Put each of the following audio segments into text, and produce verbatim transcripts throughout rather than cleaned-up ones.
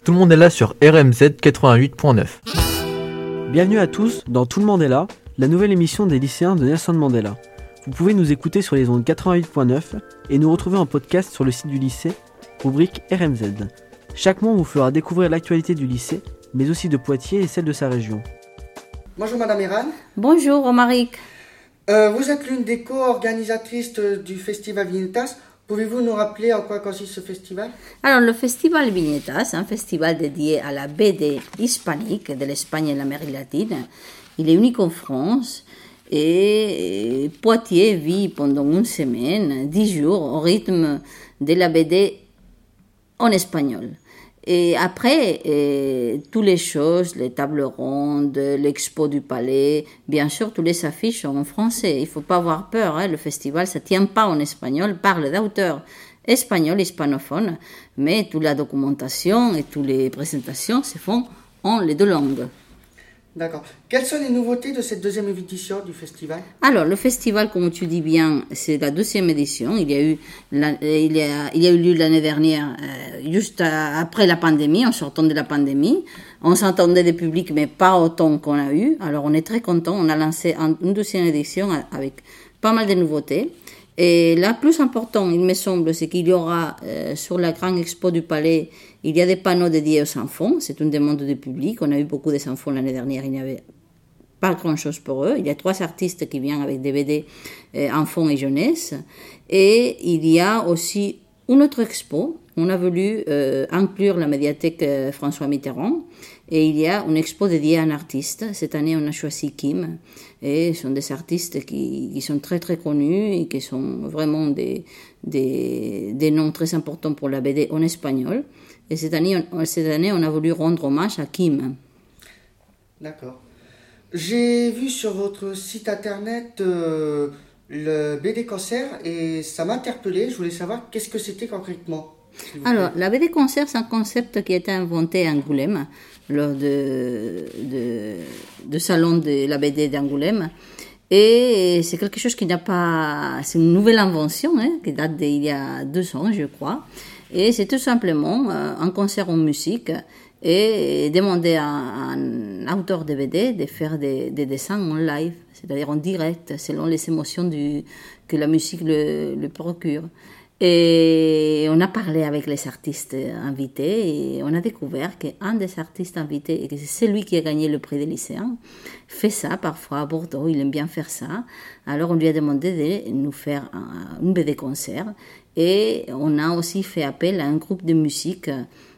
Tout le monde est là sur R M Z quatre-vingt-huit point neuf. Bienvenue à tous dans Tout le monde est là, la nouvelle émission des lycéens de Nelson Mandela. Vous pouvez nous écouter sur les ondes quatre-vingt-huit point neuf et nous retrouver en podcast sur le site du lycée, rubrique R M Z. Chaque mois, on vous fera découvrir l'actualité du lycée, mais aussi de Poitiers et celle de sa région. Bonjour Madame Iran. Bonjour Romaric. Euh, vous êtes l'une des co-organisatrices du festival Viñetas. Pouvez-vous nous rappeler en quoi consiste ce festival? Alors, le festival Viñetas, c'est un festival dédié à la B D hispanique de l'Espagne et de l'Amérique latine. Il est unique en France et Poitiers vit pendant une semaine, dix jours, au rythme de la B D en espagnol. Et après, et, toutes les choses, les tables rondes, l'expo du palais, bien sûr, toutes les affiches sont en français. Il ne faut pas avoir peur, hein, le festival, ça ne tient pas en espagnol, parle d'auteurs espagnols, hispanophones, mais toute la documentation et toutes les présentations se font en les deux langues. D'accord. Quelles sont les nouveautés de cette deuxième édition du festival? Alors, le festival, comme tu dis bien, c'est la deuxième édition. Il y a eu, la, il y a, il y a eu lieu l'année dernière, euh, juste à, après la pandémie, en sortant de la pandémie. On s'entendait des publics, mais pas autant qu'on a eu. Alors, on est très contents. On a lancé une deuxième édition avec pas mal de nouveautés. Et la plus importante, il me semble, c'est qu'il y aura euh, sur la grande expo du Palais, il y a des panneaux dédiés aux enfants. C'est une demande du public. On a eu beaucoup d'enfants l'année dernière. Il n'y avait pas grand-chose pour eux. Il y a trois artistes qui viennent avec des B D euh, enfants et jeunesse. Et il y a aussi une autre expo. On a voulu euh, inclure la médiathèque euh, François Mitterrand. Et il y a une expo dédiée à un artiste. Cette année, on a choisi Kim. Et ce sont des artistes qui, qui sont très très connus et qui sont vraiment des, des, des noms très importants pour la B D en espagnol. Et cette année, on, cette année, on a voulu rendre hommage à Kim. D'accord. J'ai vu sur votre site internet euh, le B D concert et ça m'a interpellé. Je voulais savoir qu'est-ce que c'était concrètement. Alors, la B D concert, c'est un concept qui a été inventé à Angoulême, lors de, de, de salon de la B D d'Angoulême. Et c'est quelque chose qui n'a pas... C'est une nouvelle invention, hein, qui date d'il y a deux ans, je crois. Et c'est tout simplement euh, un concert en musique et demander à un auteur de B D de faire des, des dessins en live, c'est-à-dire en direct, selon les émotions du, que la musique le, le procure. Et on a parlé avec les artistes invités et on a découvert qu'un des artistes invités, et que c'est celui qui a gagné le prix des lycéens, fait ça parfois à Bordeaux, il aime bien faire ça. Alors on lui a demandé de nous faire un, un B D concert et on a aussi fait appel à un groupe de musique,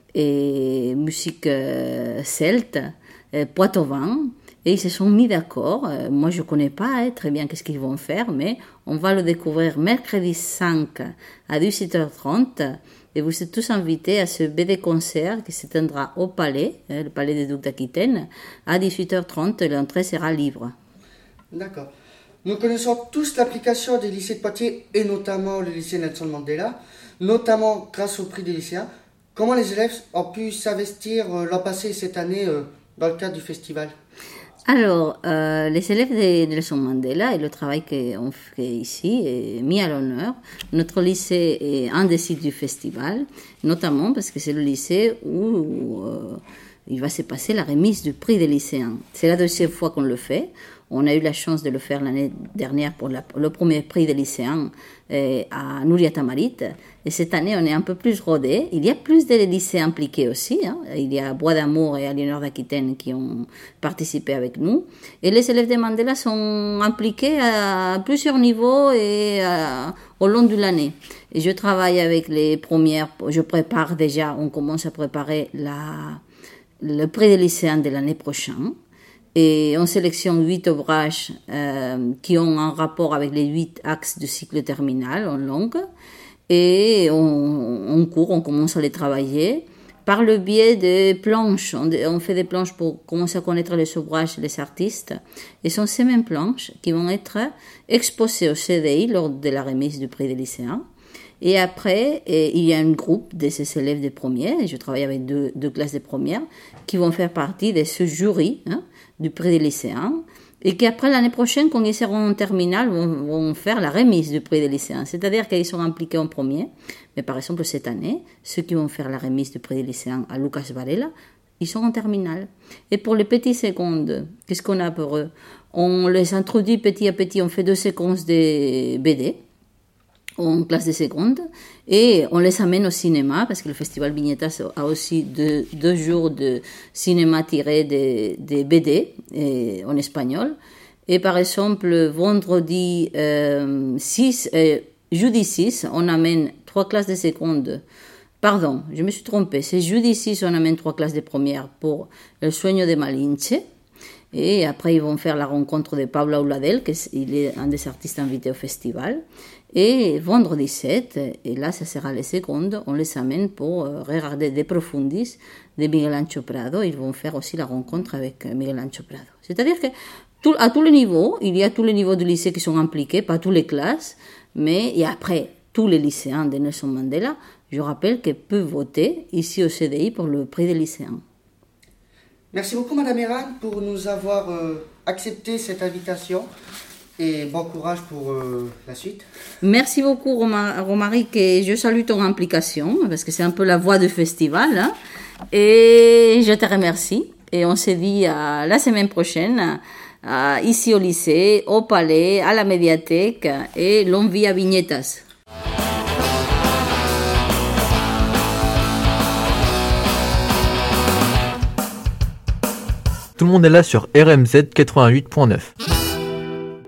et musique euh, celte, euh, poitevin. Et ils se sont mis d'accord. Euh, moi, je ne connais pas hein, très bien qu'est-ce qu'ils vont faire, mais on va le découvrir mercredi cinq à dix-sept heures trente. Et vous êtes tous invités à ce B D concert qui se tiendra au Palais, hein, le Palais des Ducs d'Aquitaine. À dix-huit heures trente, l'entrée sera libre. D'accord. Nous connaissons tous l'application des lycées de Poitiers et notamment le lycée Nelson Mandela, notamment grâce au prix des lycéens. Comment les élèves ont pu s'investir l'an passé et cette année euh, dans le cadre du festival? Alors, euh, les élèves de Nelson Mandela et le travail qu'on fait ici est mis à l'honneur. Notre lycée est un des sites du festival, notamment parce que c'est le lycée où euh, il va se passer la remise du prix des lycéens. C'est la deuxième fois qu'on le fait. On a eu la chance de le faire l'année dernière pour la, le premier prix des lycéens euh, à Nouria Tamarit. Et cette année, on est un peu plus rodé. Il y a plus de lycées impliqués aussi. Hein. Il y a Bois d'Amour et Aliénor d'Aquitaine qui ont participé avec nous. Et les élèves de Mandela sont impliqués à plusieurs niveaux et à, au long de l'année. Et je travaille avec les premières. Je prépare déjà, on commence à préparer la, le prix des lycéens de l'année prochaine. Et on sélectionne huit ouvrages euh, qui ont un rapport avec les huit axes du cycle terminal en langue. Et on, on court, on commence à les travailler par le biais des planches. On, on fait des planches pour commencer à connaître les ouvrages, les artistes. Et ce sont ces mêmes planches qui vont être exposées au C D I lors de la remise du prix des lycéens. Et après, et il y a un groupe de ces élèves de première, et je travaille avec deux, deux classes de première, qui vont faire partie de ce jury hein, du prix des lycéens. Et qu'après l'année prochaine, quand ils seront en terminale, vont, vont faire la remise du prix des lycéens. C'est-à-dire qu'ils sont impliqués en premier. Mais par exemple, cette année, ceux qui vont faire la remise du prix des lycéens à Lucas Varela, ils sont en terminale. Et pour les petits secondes, qu'est-ce qu'on a pour eux? On les introduit petit à petit, on fait deux séquences de B D en classe de seconde et on les amène au cinéma parce que le festival Viñetas a aussi deux, deux jours de cinéma tiré de, de B D et, en espagnol. Et par exemple, vendredi euh, six, euh, jeudi six, on amène trois classes de seconde. Pardon, je me suis trompée. C'est jeudi six, on amène trois classes de première pour El Sueño de Malinche. Et après, ils vont faire la rencontre de Pablo Auladel, qui est, il est un des artistes invités au festival. Et vendredi sept, et là, ça sera les secondes, on les amène pour euh, regarder De Profundis de Miguel Ancho Prado. Ils vont faire aussi la rencontre avec Miguel Ancho Prado. C'est-à-dire que tout, à tous les niveaux, il y a tous les niveaux du lycée qui sont impliqués, pas toutes les classes, mais et après, tous les lycéens de Nelson Mandela, je rappelle qu'ils peuvent voter ici au C D I pour le prix des lycéens. Merci beaucoup Madame Eran pour nous avoir euh, accepté cette invitation et bon courage pour euh, la suite. Merci beaucoup Romaric et je salue ton implication parce que c'est un peu la voix du festival hein, et je te remercie et on se dit à la semaine prochaine à, ici au lycée, au palais, à la médiathèque et l'on vit à Viñetas. Tout le monde est là sur R M Z quatre-vingt-huit point neuf.